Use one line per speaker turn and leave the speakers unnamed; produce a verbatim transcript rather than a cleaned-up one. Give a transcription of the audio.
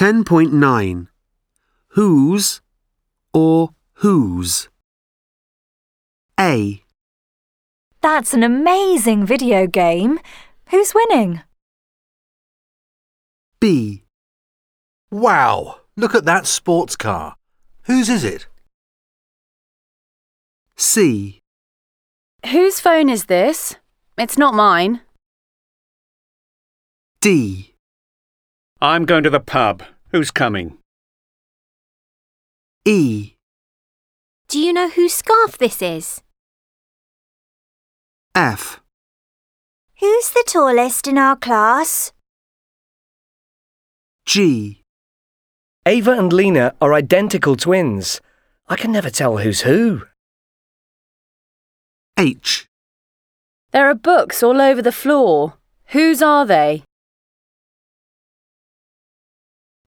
ten point nine. Whose or whose? A.
That's an amazing video game. Who's winning?
B.
Wow, look at that sports car. Whose is it?
C.
Whose phone is this? It's not mine.
D.
I'm going to the pub. Who's coming?
E.
Do you know whose scarf this is?
F.
Who's the tallest in our class?
G.
Ava and Lena are identical twins. I can never tell who's who.
H.
There are books all over the floor. Whose are they?